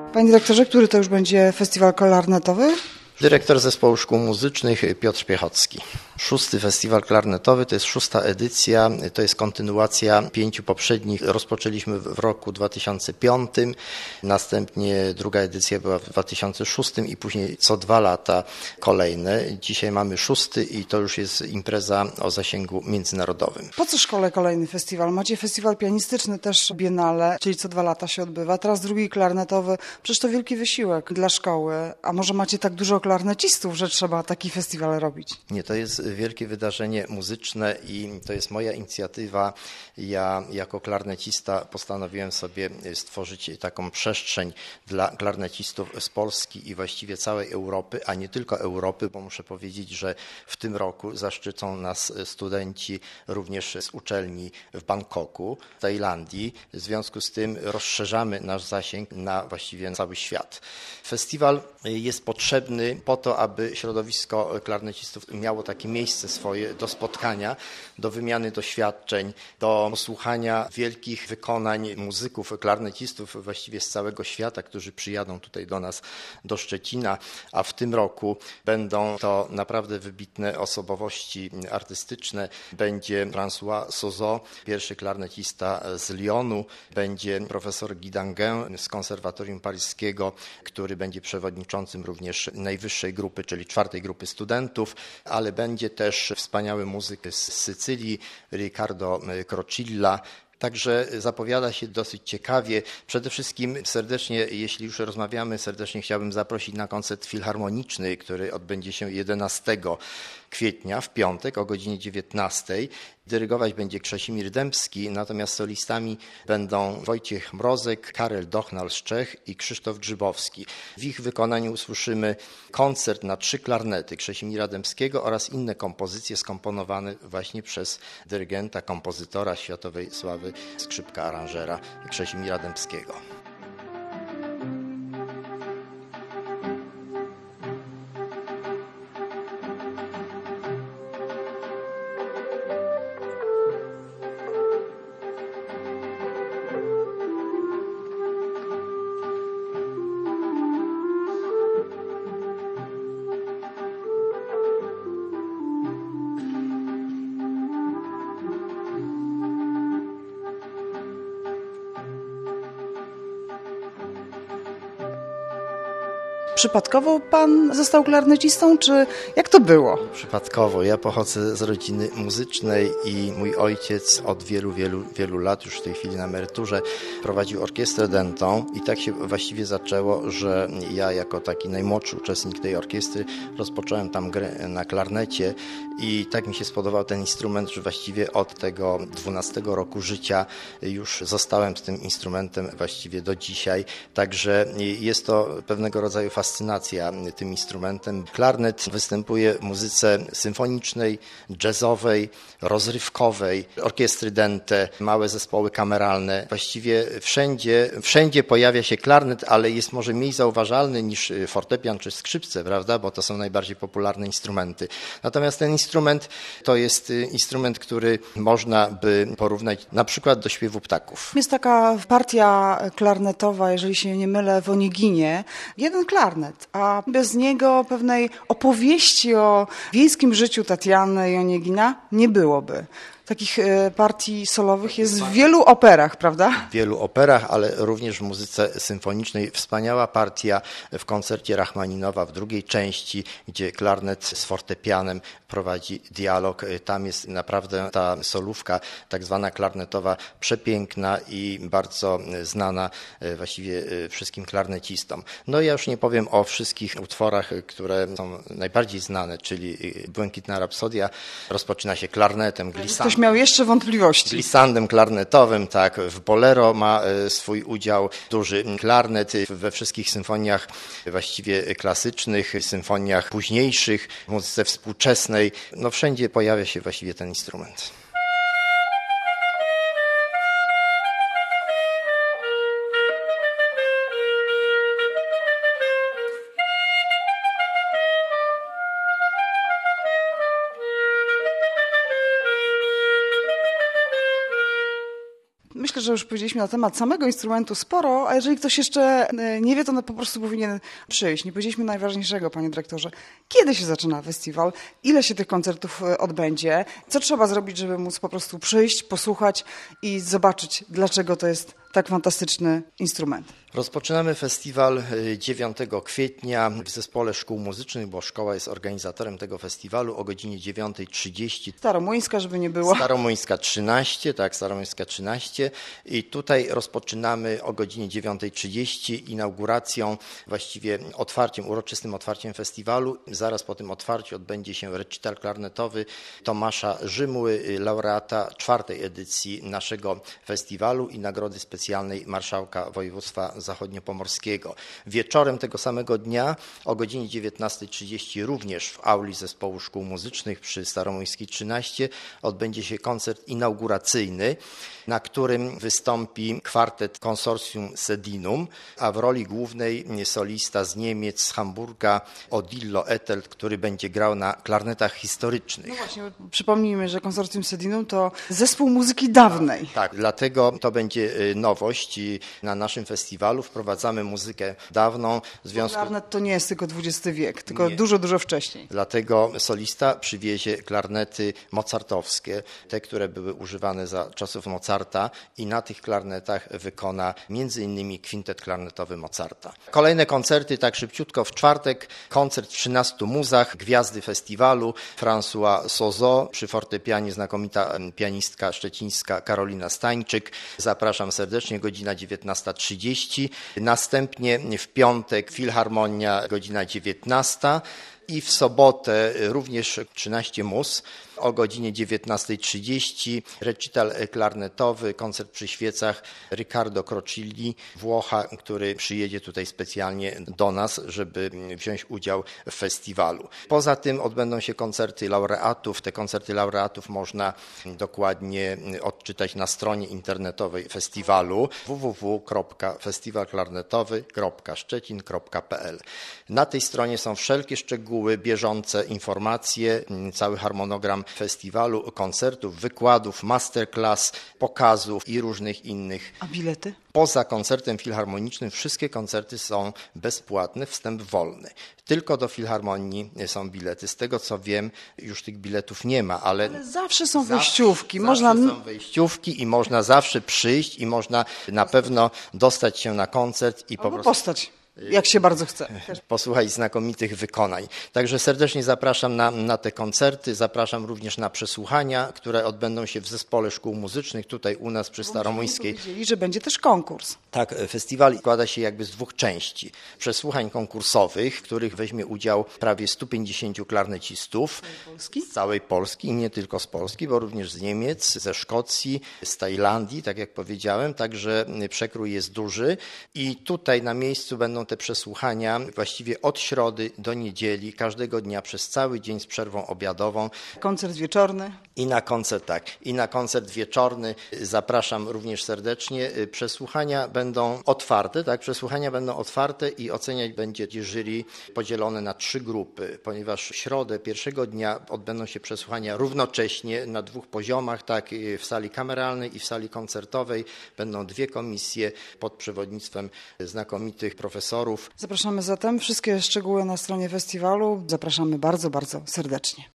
Panie dyrektorze, który to już będzie festiwal klarnetowy? Dyrektor Zespołu Szkół Muzycznych Piotr Piechocki. 6. Festiwal Klarnetowy to jest 6. edycja, to jest kontynuacja 5 poprzednich. Rozpoczęliśmy w roku 2005, następnie druga edycja była w 2006 i później co 2 lata kolejne. Dzisiaj mamy 6. i to już jest impreza o zasięgu międzynarodowym. Po co szkole kolejny festiwal? Macie festiwal pianistyczny też Biennale, czyli co 2 lata się odbywa. Teraz drugi klarnetowy. Przecież to wielki wysiłek dla szkoły. A może macie tak dużo klarnecistów, że trzeba taki festiwal robić? Nie, to jest wielkie wydarzenie muzyczne i to jest moja inicjatywa. Ja jako klarnecista postanowiłem sobie stworzyć taką przestrzeń dla klarnecistów z Polski i właściwie całej Europy, a nie tylko Europy, bo muszę powiedzieć, że w tym roku zaszczycą nas studenci również z uczelni w Bangkoku, w Tajlandii. W związku z tym rozszerzamy nasz zasięg na właściwie cały świat. Festiwal jest potrzebny po to, aby środowisko klarnecistów miało takie miejsce swoje do spotkania, do wymiany doświadczeń, do słuchania wielkich wykonań muzyków, klarnecistów właściwie z całego świata, którzy przyjadą tutaj do nas, do Szczecina, a w tym roku będą to naprawdę wybitne osobowości artystyczne. Będzie François Sozo, pierwszy klarnecista z Lyonu, będzie profesor Guy Danguin z Konserwatorium Paryskiego, który będzie przewodniczącym również najwyższej grupy, czyli 4. grupy studentów, ale będzie też wspaniały muzyk z Sycylii, Riccardo Crocilla. Także zapowiada się dosyć ciekawie. Przede wszystkim serdecznie, jeśli już rozmawiamy, serdecznie chciałbym zaprosić na koncert filharmoniczny, który odbędzie się 11 kwietnia w piątek o godzinie 19. Dyrygować będzie Krzesimir Dębski, natomiast solistami będą Wojciech Mrozek, Karel Dochnal z Czech i Krzysztof Grzybowski. W ich wykonaniu usłyszymy koncert na 3 klarnety Krzesimira Dębskiego oraz inne kompozycje skomponowane właśnie przez dyrygenta, kompozytora światowej sławy, skrzypka aranżera Krzesimira Dębskiego. Przypadkowo pan został klarnecistą, czy jak to było? Przypadkowo. Ja pochodzę z rodziny muzycznej i mój ojciec od wielu lat, już w tej chwili na emeryturze, prowadził orkiestrę dętą i tak się właściwie zaczęło, że ja jako taki najmłodszy uczestnik tej orkiestry rozpocząłem tam grę na klarnecie i tak mi się spodobał ten instrument, że właściwie od tego 12 roku życia już zostałem z tym instrumentem właściwie do dzisiaj. Także jest to pewnego rodzaju fascynacja tym instrumentem. Klarnet występuje w muzyce symfonicznej, jazzowej, rozrywkowej, orkiestry dęte, małe zespoły kameralne. Właściwie wszędzie pojawia się klarnet, ale jest może mniej zauważalny niż fortepian czy skrzypce, prawda? Bo to są najbardziej popularne instrumenty. Natomiast ten instrument to jest instrument, który można by porównać na przykład do śpiewu ptaków. Jest taka partia klarnetowa, jeżeli się nie mylę, w Onieginie. Jeden klarnet, a bez niego pewnej opowieści o wiejskim życiu Tatiany i Oniegina nie byłoby. Takich partii solowych jest w wielu operach, prawda? W wielu operach, ale również w muzyce symfonicznej. Wspaniała partia w koncercie Rachmaninowa w drugiej części, gdzie klarnet z fortepianem prowadzi dialog. Tam jest naprawdę ta solówka tak zwana klarnetowa przepiękna i bardzo znana właściwie wszystkim klarnecistom. No ja już nie powiem o wszystkich utworach, które są najbardziej znane, czyli Błękitna Rapsodia rozpoczyna się klarnetem, glissandem. Miał jeszcze wątpliwości. Glissandem klarnetowym, tak. W Bolero ma swój udział duży klarnet. We wszystkich symfoniach właściwie klasycznych, symfoniach późniejszych, w muzyce współczesnej, no wszędzie pojawia się właściwie ten instrument. Myślę, że już powiedzieliśmy na temat samego instrumentu sporo, a jeżeli ktoś jeszcze nie wie, to po prostu powinien przyjść. Nie powiedzieliśmy najważniejszego, panie dyrektorze. Kiedy się zaczyna festiwal? Ile się tych koncertów odbędzie? Co trzeba zrobić, żeby móc po prostu przyjść, posłuchać i zobaczyć, dlaczego to jest tak fantastyczny instrument? Rozpoczynamy festiwal 9 kwietnia w Zespole Szkół Muzycznych, bo szkoła jest organizatorem tego festiwalu o godzinie 9:30. Staromuńska, żeby nie było. Staromuńska 13, tak, Staromuńska 13. I tutaj rozpoczynamy o godzinie 9:30 inauguracją, właściwie uroczystym otwarciem festiwalu. Zaraz po tym otwarciu odbędzie się recital klarnetowy Tomasza Rzymły, laureata 4. edycji naszego festiwalu i nagrody specjalnej marszałka województwa zachodniopomorskiego. Wieczorem tego samego dnia o godzinie 19:30 również w auli Zespołu Szkół Muzycznych przy Staromuńskiej 13 odbędzie się koncert inauguracyjny, na którym wystąpi kwartet Consortium Sedinum, a w roli głównej solista z Niemiec, z Hamburga, Odillo Ettelt, który będzie grał na klarnetach historycznych. No właśnie, przypomnijmy, że Consortium Sedinum to zespół muzyki dawnej. Tak, dlatego to będzie nowość na naszym festiwalu. Wprowadzamy muzykę dawną. Klarnet to nie jest tylko XX wiek, tylko dużo, dużo wcześniej. Dlatego solista przywiezie klarnety mozartowskie, te, które były używane za czasów Mozarta i na tych klarnetach wykona m.in. kwintet klarnetowy Mozarta. Kolejne koncerty, tak szybciutko, w czwartek koncert w 13 muzach, gwiazdy festiwalu, François Sozo, przy fortepianie znakomita pianistka szczecińska Karolina Stańczyk. Zapraszam serdecznie, godzina 19:30. Następnie w piątek Filharmonia, godzina 19. I w sobotę również 13 mus o godzinie 19:30 recital klarnetowy, koncert przy świecach Riccardo Crocilli, Włocha, który przyjedzie tutaj specjalnie do nas, żeby wziąć udział w festiwalu. Poza tym odbędą się koncerty laureatów. Te koncerty laureatów można dokładnie odczytać na stronie internetowej festiwalu www.festiwalklarnetowy.szczecin.pl. Na tej stronie są wszelkie szczegóły, bieżące informacje, cały harmonogram festiwalu, koncertów, wykładów, masterclass, pokazów i różnych innych. A bilety? Poza koncertem filharmonicznym wszystkie koncerty są bezpłatne, wstęp wolny. Tylko do filharmonii są bilety. Z tego co wiem, już tych biletów nie ma, ale zawsze są wejściówki. Są wejściówki i można zawsze przyjść i można na pewno dostać się na koncert i po prostu postać. Jak się bardzo chce. Posłuchać znakomitych wykonań. Także serdecznie zapraszam na te koncerty, zapraszam również na przesłuchania, które odbędą się w Zespole Szkół Muzycznych, tutaj u nas przy Staromuńskiej. Powiedzieli, że będzie też konkurs. Tak, festiwal składa się jakby z 2 części. Przesłuchań konkursowych, w których weźmie udział prawie 150 klarnecistów z całej Polski i nie tylko z Polski, bo również z Niemiec, ze Szkocji, z Tajlandii, tak jak powiedziałem, także przekrój jest duży i tutaj na miejscu będą te przesłuchania właściwie od środy do niedzieli, każdego dnia przez cały dzień z przerwą obiadową. Koncert wieczorny. I na koncert wieczorny zapraszam również serdecznie. Przesłuchania będą otwarte, i oceniać będzie jury podzielone na 3 grupy, ponieważ w środę pierwszego dnia odbędą się przesłuchania równocześnie na 2 poziomach, tak w sali kameralnej i w sali koncertowej. Będą 2 komisje pod przewodnictwem znakomitych profesorów. Zapraszamy zatem. Wszystkie szczegóły na stronie festiwalu. Zapraszamy bardzo, bardzo serdecznie.